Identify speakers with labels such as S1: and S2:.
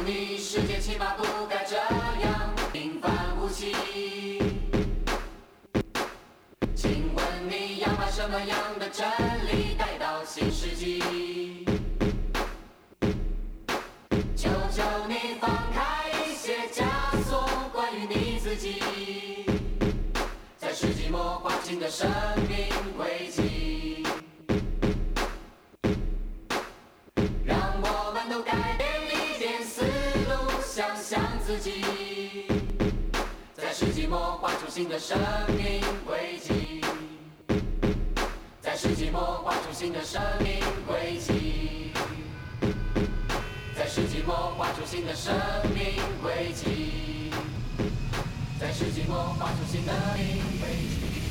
S1: 你，世界起码不该这样平凡无奇。请问你要把什么样的真理带到新世纪？求求你放开一些枷锁，关于你自己，在世纪末划清的生命轨迹。让我们都改变一点思路，想象自己，在世纪末画出新的生命轨迹，在世纪末画出新的生命轨迹，在世纪末画出新的生命轨迹，在世纪末画出新的生命轨迹。